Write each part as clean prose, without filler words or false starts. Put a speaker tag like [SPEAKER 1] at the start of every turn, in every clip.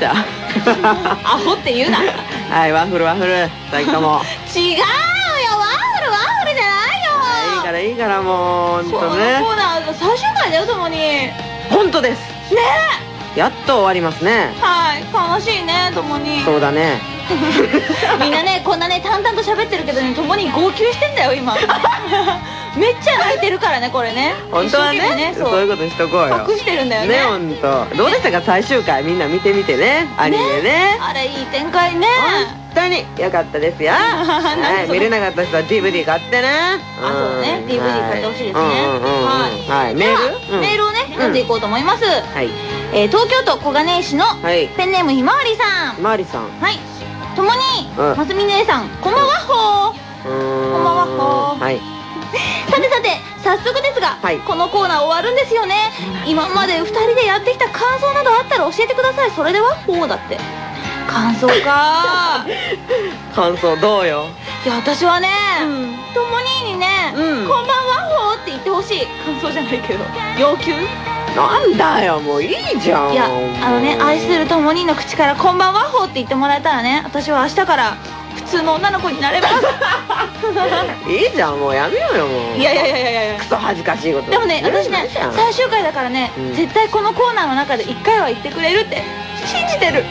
[SPEAKER 1] した。
[SPEAKER 2] アホって言うな。
[SPEAKER 1] はい、ワッフルワッフル、2人とも。
[SPEAKER 2] 違うよ、ワッフルじゃないよ。
[SPEAKER 1] いいからいいから、もうほんとね。
[SPEAKER 2] このコーナー最終回だよ、ともに。
[SPEAKER 1] ほんとですね。やっと終わりますね。
[SPEAKER 2] はい、悲しいね、ともに。
[SPEAKER 1] そうだね。
[SPEAKER 2] みんなね、こんなね、淡々と喋ってるけどね、ともに号泣してんだよ、今。めっちゃ泣いてるからね、これね。
[SPEAKER 1] 本当はね、そういうことしとこうよ。
[SPEAKER 2] 隠してるんだよね。
[SPEAKER 1] ね、ほんと。どうでしたか、最終回。みんな見てみてね、アニメね。
[SPEAKER 2] あれ、いい展開ね。
[SPEAKER 1] 本当によかったですよ。はい、見れなかった人は DVD 買ってね。
[SPEAKER 2] あ、そうね、DVD 買ってほしいですね。
[SPEAKER 1] はい、メ
[SPEAKER 2] ールをね、読んでいこうと思います。
[SPEAKER 1] はい。
[SPEAKER 2] 東京都小金井市のペンネームひまわりさん。
[SPEAKER 1] ひまわりさん。
[SPEAKER 2] はい。ともにますみ姉さん、こんばんはほー。こんばんはほー。はい。さてさて、早速ですが、このコーナー終わるんですよね。今まで2人でやってきた感想などあったら教えてください。それではほーだって。感想かー。
[SPEAKER 1] 感想どうよ。
[SPEAKER 2] いや、私はね、ともににね、こんばんはほーって言ってほしい。感想じゃないけど、要求。
[SPEAKER 1] なんだよ、もういいじゃん。
[SPEAKER 2] いや、愛するともにの口からこんばんはほーって言ってもらえたらね、私は明日から普通の女の子になれます。
[SPEAKER 1] いいじゃん、もうやめようよ、もう。
[SPEAKER 2] いや
[SPEAKER 1] クソ恥ずかしいこと。
[SPEAKER 2] でもね、私ね、最終回だからね、絶対このコーナーの中で1回は言ってくれるって信じてる。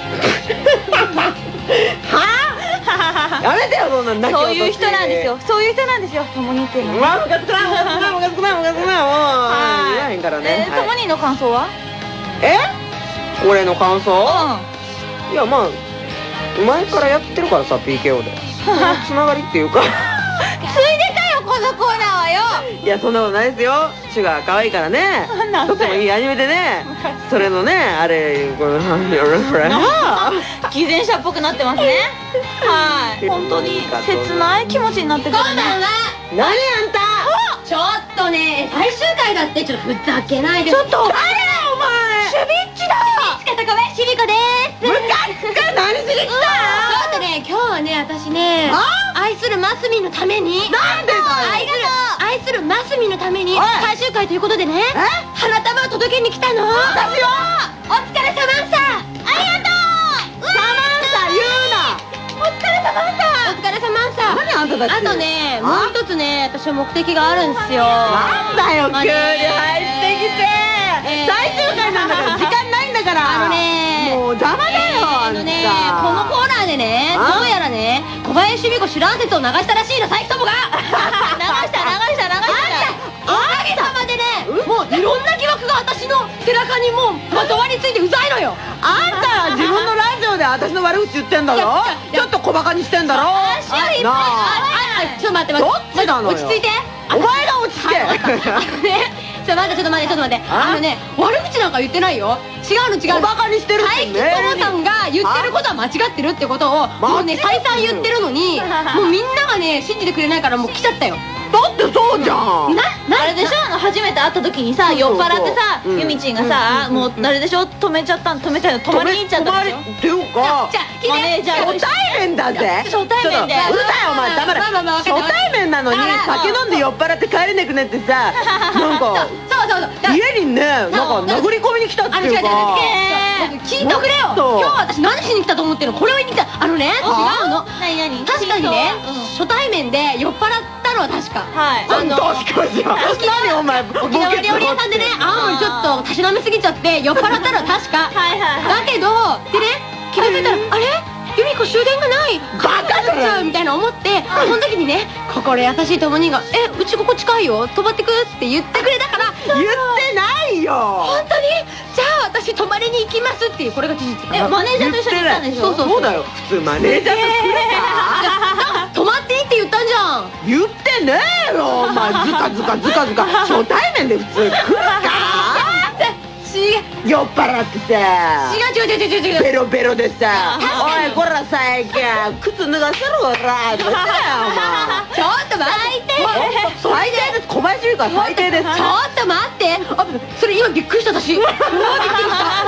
[SPEAKER 1] はぁ、やめてよ、そんな泣き落として。
[SPEAKER 2] そういう人なんですよ、そういう人なんですよ、ともにっていうのは。
[SPEAKER 1] ムカつくな、ムカつくな、ムカつくな、ムカつくな、もう言わへんからね。
[SPEAKER 2] ともにの感想は？
[SPEAKER 1] 俺の感想？いや、まあ前からやってるからさ、 PKO でつながりっていうか。ついで
[SPEAKER 2] かよ、このコーナーはよ。
[SPEAKER 1] いや、そんなことないですよ。シュガー可愛いからね、とてもいいアニメでね、それのね、あれ、この
[SPEAKER 2] 偽善者っぽくなってますね。はい、本当に切ない気持ちになってくるね。こんばんは。
[SPEAKER 1] 何あんた、
[SPEAKER 2] ちょっとね、最終回だって、ちょっとふざけないで。ちょっと、誰だお前。シュビッチだ。シュビッチか、ごめん、シビコでーす。
[SPEAKER 1] ムカつく。何しに来た？
[SPEAKER 2] ちょっとね、今日はね、私ね、愛するマスミンのために、
[SPEAKER 1] なんでだよ。
[SPEAKER 2] 愛するマスミンのために最終回ということでね、花束を届けに来たの。私はお疲れサマンサ。ありがとう。
[SPEAKER 1] サマンサ言うな。
[SPEAKER 2] お疲れサマンサ。お疲れサマンサ。
[SPEAKER 1] 何あんたたち。
[SPEAKER 2] あとね、もう一つね、私は目的があるんですよ。
[SPEAKER 1] なんだよ、急に入ってきて。最終回なんだから時間ないんだから。もう邪魔だよ、あんた。
[SPEAKER 2] このコーナーでね、どうやらね、小林美子主乱説を流したらしいの、佐伯友が。流した。おかげさまでね、もういろんな疑惑が私の背中にもうまとわりついてうざいのよ。
[SPEAKER 1] あんたは自分のラジオで私の悪口言ってんだろ。ちょっと小バカにしてんだろ。
[SPEAKER 2] ちょっと待って、
[SPEAKER 1] どっちなのよ。
[SPEAKER 2] 落ち着いて。
[SPEAKER 1] お前が落ち着け。
[SPEAKER 2] ちょっと待って。悪口なんか言ってないよ。違う。
[SPEAKER 1] 小バカにしてるってね。
[SPEAKER 2] 佐伯友さんが言ってることは間違ってるってことをもうね、再三言ってるのに、もうみんながね、信じてくれないからもう来ちゃったよ。
[SPEAKER 1] だってそうじゃん。
[SPEAKER 2] あれでしょ、初めて会った時にさ、酔っ払ってさ、ユミチンがさ、もうあれでしょ、止めちゃったの、止まりに行っちゃったでしょ。
[SPEAKER 1] っていうか、
[SPEAKER 2] マネージャー
[SPEAKER 1] 初対面だぜ。
[SPEAKER 2] 初対面で。
[SPEAKER 1] うるさいお前、黙れ。初対面なのに酒飲んで酔っ払って帰れなくなってさ、なんか家にね、なんか殴り込みに来たっていうか。
[SPEAKER 2] 聞いてくれよ。今日私何しに来たと思ってるの。これを言ってきた。違うの。確かにね、初対面で酔っ払ったのは確か。
[SPEAKER 1] 確かじゃん。何お前、
[SPEAKER 2] 沖縄料理屋さんでね、青森ちょっとたしなめすぎちゃって酔っ払ったのは確か。だけどでね、気が付いたら、あれ由美子終電がない、バカだよみたいな思って、その時にね、心優しいともにが「うちここ近いよ、泊まってく」って言ってくれたから。
[SPEAKER 1] 言ってないよ。
[SPEAKER 2] 本当に？じゃあ私泊まりに行きますっていう、これが事実。マネージャーと一緒に行ったんでしょ。
[SPEAKER 1] そうだよ、普通マネージャーと来るか。
[SPEAKER 2] 泊まっていいって言ったんじゃん。
[SPEAKER 1] 言ってねえよ、お前。ずか初対面で普通来るか。酔っ払ってさ、
[SPEAKER 2] 違う
[SPEAKER 1] ベロベロでさ、おいこら最近靴脱がせろこらとか言ってたよ、お前。
[SPEAKER 2] ちょっと待って。
[SPEAKER 1] 最低です、小林由美子は最低です。
[SPEAKER 2] ちょっと待って。それ今びっくりした私。びっくりした。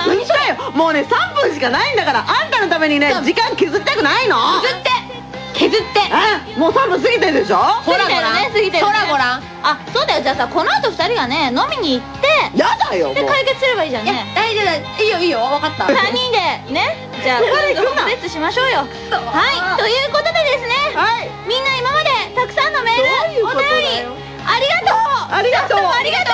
[SPEAKER 1] 何それよ、もうね3分しかないんだから、あんたのためにね時間削りたくないの。削ってもう3分過ぎてるでしょ。
[SPEAKER 2] ほらごらん。ほらごらん。あ、そうだよ。じゃあさ、この後2人がね飲みに行って、
[SPEAKER 1] やだよ。
[SPEAKER 2] で解決すればいいじゃんね。大丈夫だ。いいよ分かった。3人でねじゃあ今度ホットレッツしましょうよ。はい、ということでですね、みんな今までたくさんのメールお便りありがとう。
[SPEAKER 1] ありがとう。